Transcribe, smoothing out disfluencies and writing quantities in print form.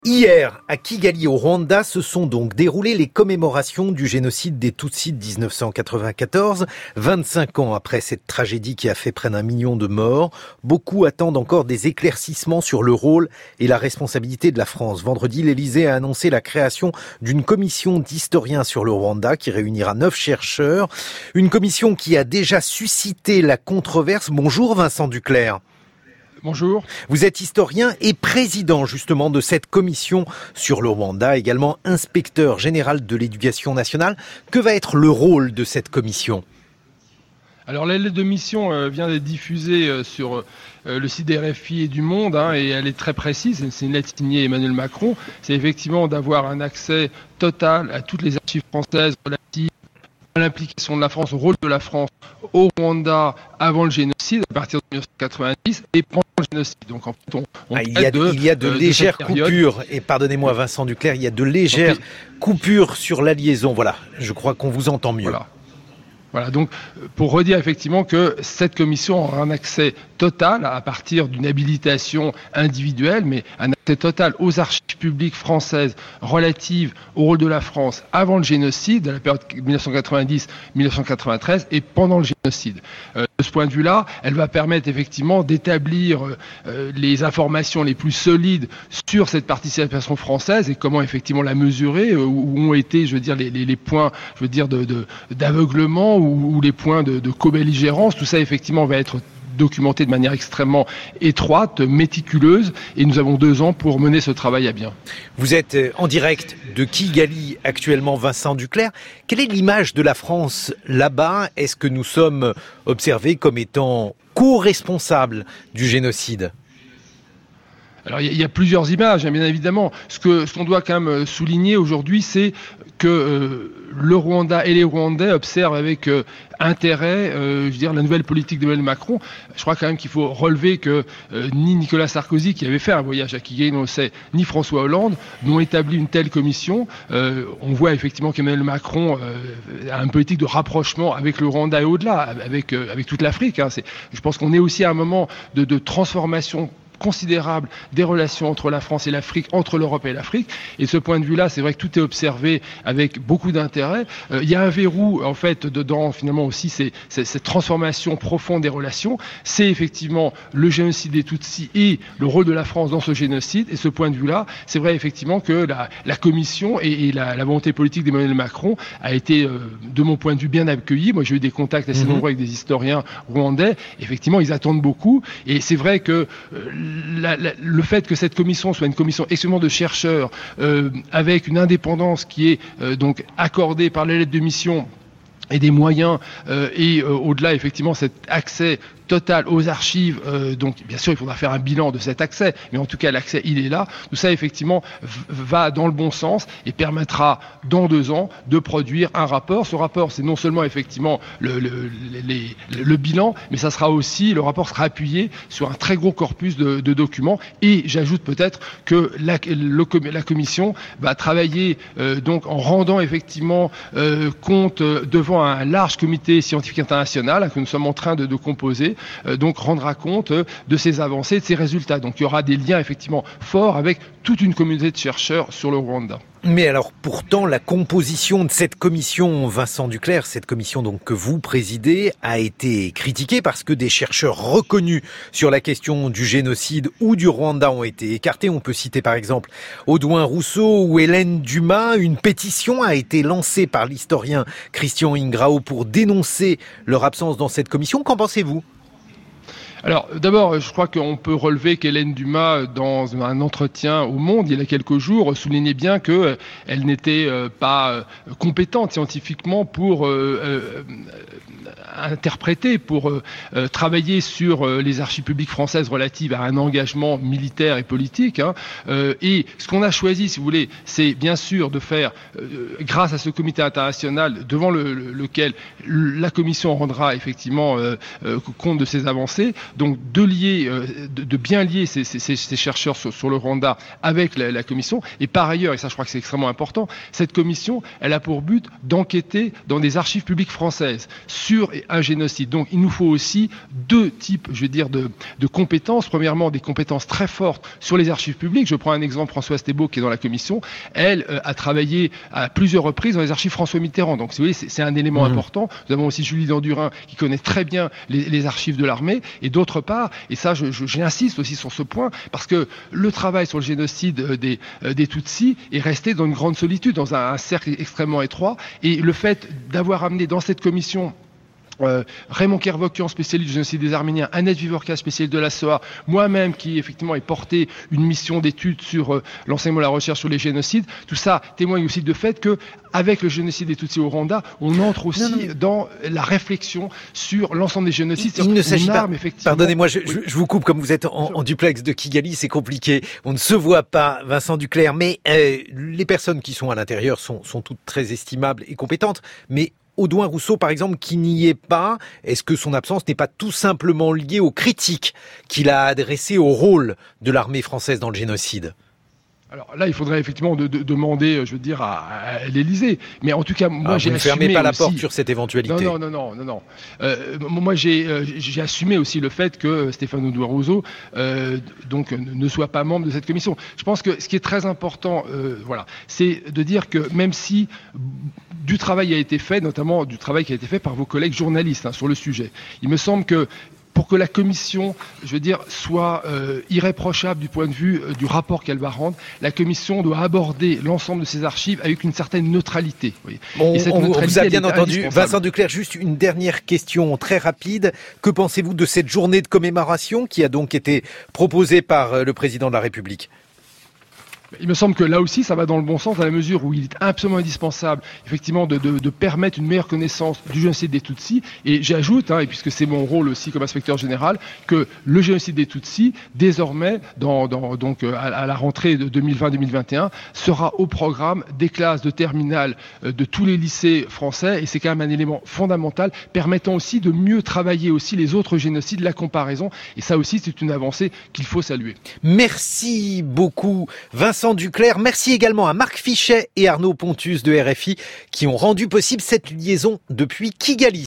Hier, à Kigali, au Rwanda, se sont donc déroulées les commémorations du génocide des Tutsis de 1994, 25 ans après cette tragédie qui a fait près d'1 million de morts. Beaucoup attendent encore des éclaircissements sur le rôle et la responsabilité de la France. Vendredi, l'Élysée a annoncé la création d'une commission d'historiens sur le Rwanda qui réunira 9 chercheurs. Une commission qui a déjà suscité la controverse. Bonjour Vincent Duclerc. Bonjour. Vous êtes historien et président justement de cette commission sur le Rwanda, également inspecteur général de l'éducation nationale. Que va être le rôle de cette commission ? Alors la lettre de mission vient d'être diffusée sur le site des RFI et du Monde, et elle est très précise. C'est une lettre signée Emmanuel Macron. C'est effectivement d'avoir un accès total à toutes les archives françaises relatives à l'implication de la France, au rôle de la France au Rwanda avant le génocide, à partir de 1990, et pendant le génocide. Donc en fait, il y a de légères coupures, et pardonnez-moi Vincent Duclerc, il y a de légères coupures sur la liaison. Voilà, je crois qu'on vous entend mieux. Voilà, donc pour redire effectivement que cette commission aura un accès total à partir d'une habilitation individuelle, mais un accès total aux archives publiques françaises relatives au rôle de la France avant le génocide, à la période 1990-1993 et pendant le génocide. De ce point de vue-là, elle va permettre effectivement d'établir les informations les plus solides sur cette participation française et comment effectivement la mesurer, où ont été, je veux dire, les points, je veux dire, d'aveuglement ou les points de co-belligérance. Tout ça effectivement va être documenté de manière extrêmement étroite, méticuleuse, et nous avons 2 ans pour mener ce travail à bien. Vous êtes en direct de Kigali actuellement, Vincent Duclerc. Quelle est l'image de la France là-bas ? Est-ce que nous sommes observés comme étant co-responsables du génocide ? Alors il y a plusieurs images, bien évidemment. Ce qu'on doit quand même souligner aujourd'hui, c'est que le Rwanda et les Rwandais observent avec intérêt, la nouvelle politique d'Emmanuel Macron. Je crois quand même qu'il faut relever que ni Nicolas Sarkozy, qui avait fait un voyage à Kigali, on le sait, ni François Hollande n'ont établi une telle commission. On voit effectivement qu'Emmanuel Macron a une politique de rapprochement avec le Rwanda et au-delà, avec toute l'Afrique. Je pense qu'on est aussi à un moment de transformation considérable des relations entre la France et l'Afrique, entre l'Europe et l'Afrique. Et de ce point de vue-là, c'est vrai que tout est observé avec beaucoup d'intérêt. Il y a un verrou, en fait, dedans, finalement, aussi, c'est cette transformation profonde des relations. C'est effectivement le génocide des Tutsis et le rôle de la France dans ce génocide. Et de ce point de vue-là, c'est vrai, effectivement, que la commission et la volonté politique d'Emmanuel Macron a été, de mon point de vue, bien accueillie. Moi, j'ai eu des contacts assez nombreux avec des historiens rwandais. Effectivement, ils attendent beaucoup. Et c'est vrai que le fait que cette commission soit une commission extrêmement de chercheurs avec une indépendance qui est donc accordée par les lettres de mission et des moyens et au-delà effectivement cet accès total aux archives, donc bien sûr il faudra faire un bilan de cet accès, mais en tout cas l'accès il est là. Tout ça effectivement va dans le bon sens et permettra dans 2 ans de produire un rapport. Ce rapport c'est non seulement effectivement le bilan, mais ça sera aussi, le rapport sera appuyé sur un très gros corpus de documents, et j'ajoute peut-être que la commission va travailler donc en rendant effectivement compte devant un large comité scientifique international que nous sommes en train de composer, donc rendra compte de ces avancées, de ces résultats. Donc il y aura des liens effectivement forts avec toute une communauté de chercheurs sur le Rwanda. Mais alors pourtant la composition de cette commission, Vincent Duclerc, cette commission donc que vous présidez, a été critiquée parce que des chercheurs reconnus sur la question du génocide ou du Rwanda ont été écartés. On peut citer par exemple Audouin Rousseau ou Hélène Dumas. Une pétition a été lancée par l'historien Christian Ingrao pour dénoncer leur absence dans cette commission. Qu'en pensez-vous ? Alors, d'abord, je crois qu'on peut relever qu'Hélène Dumas, dans un entretien au Monde, il y a quelques jours, soulignait bien qu'elle n'était pas compétente scientifiquement pour interpréter, pour travailler sur les archives publiques françaises relatives à un engagement militaire et politique. Et ce qu'on a choisi, si vous voulez, c'est bien sûr de faire, grâce à ce comité international devant lequel la Commission rendra effectivement compte de ses avancées, donc de bien lier ces chercheurs sur le Rwanda avec la Commission. Et par ailleurs, et ça je crois que c'est extrêmement important, cette Commission, elle a pour but d'enquêter dans des archives publiques françaises sur sur un génocide. Donc il nous faut aussi deux types, je veux dire, de compétences. Premièrement, des compétences très fortes sur les archives publiques. Je prends un exemple, Françoise Thébault, qui est dans la commission. Elle a travaillé à plusieurs reprises dans les archives François Mitterrand. Donc, vous voyez, c'est un élément important. Nous avons aussi Julie Dandurin, qui connaît très bien les archives de l'armée. Et d'autre part, et ça, j'insiste aussi sur ce point, parce que le travail sur le génocide des Tutsis est resté dans une grande solitude, dans un cercle extrêmement étroit. Et le fait d'avoir amené dans cette commission Raymond Kervokian, spécialiste du génocide des Arméniens, Annette Vivorka, spécialiste de la Shoah, moi-même qui effectivement ai porté une mission d'études sur l'enseignement et la recherche sur les génocides, tout ça témoigne aussi du fait que avec le génocide des Tutsis au Rwanda, on entre aussi dans la réflexion sur l'ensemble des génocides. Il ne s'agit pas, pardonnez-moi, je vous coupe, comme vous êtes en duplex de Kigali, c'est compliqué, on ne se voit pas, Vincent Duclerc, mais les personnes qui sont à l'intérieur sont toutes très estimables et compétentes, mais Audouin Rousseau, par exemple, qui n'y est pas, est-ce que son absence n'est pas tout simplement liée aux critiques qu'il a adressées au rôle de l'armée française dans le génocide ? Alors là, il faudrait effectivement demander, je veux dire, à l'Élysée. Mais en tout cas, moi, j'ai assumé. Vous ne fermez pas la porte sur cette éventualité. Non. Moi, j'ai assumé aussi le fait que Stéphane Audouin Rousseau, donc, ne soit pas membre de cette commission. Je pense que ce qui est très important, c'est de dire que même si du travail a été fait, notamment du travail qui a été fait par vos collègues journalistes sur le sujet, il me semble que pour que la commission, je veux dire, soit irréprochable du point de vue du rapport qu'elle va rendre, la commission doit aborder l'ensemble de ses archives avec une certaine neutralité. Bon, on vous a bien entendu. Vincent Duclerc, juste une dernière question très rapide. Que pensez-vous de cette journée de commémoration qui a donc été proposée par le président de la République ? Il me semble que là aussi, ça va dans le bon sens, à la mesure où il est absolument indispensable, effectivement, de permettre une meilleure connaissance du génocide des Tutsis. Et j'ajoute, et puisque c'est mon rôle aussi comme inspecteur général, que le génocide des Tutsis, désormais, donc à la rentrée de 2020-2021, sera au programme des classes de terminale de tous les lycées français. Et c'est quand même un élément fondamental, permettant aussi de mieux travailler aussi les autres génocides, la comparaison. Et ça aussi, c'est une avancée qu'il faut saluer. Merci beaucoup, Vincent Duclerc. Merci également à Marc Fichet et Arnaud Pontus de RFI qui ont rendu possible cette liaison depuis Kigali.